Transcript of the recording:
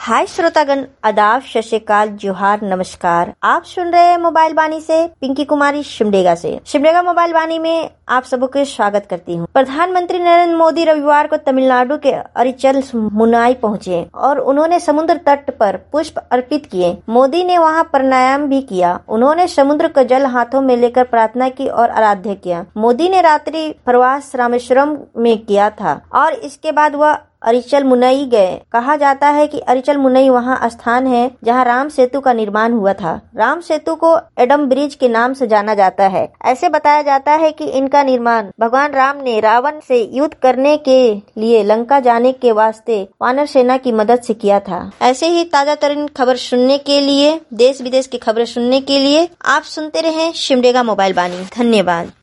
हाय श्रोतागण, आदाब, सत श्री अकाल, जोहार, नमस्कार। आप सुन रहे हैं मोबाइल वाणी से पिंकी कुमारी सिमडेगा से। सिमडेगा मोबाइल वाणी में आप सबको स्वागत करती हूँ। प्रधानमंत्री नरेंद्र मोदी रविवार को तमिलनाडु के अरिचल मुनाई पहुँचे और उन्होंने समुद्र तट पर पुष्प अर्पित किए। मोदी ने वहाँ प्राणायाम भी किया। उन्होंने समुद्र का जल हाथों में लेकर प्रार्थना की और आराध्य किया। मोदी ने रात्रि प्रवास रामेश्वरम में किया था और इसके बाद वह अरिचल मुनई गए। कहा जाता है कि अरिचल मुनई वहाँ स्थान है जहाँ राम सेतु का निर्माण हुआ था। राम सेतु को एडम ब्रिज के नाम से जाना जाता है। ऐसे बताया जाता है कि इनका निर्माण भगवान राम ने रावण से युद्ध करने के लिए लंका जाने के वास्ते वानर सेना की मदद से किया था। ऐसे ही ताजा तरीन खबर सुनने के लिए, देश विदेश की खबरें सुनने के लिए आप सुनते रहें सिमडेगा मोबाइल वाणी। धन्यवाद।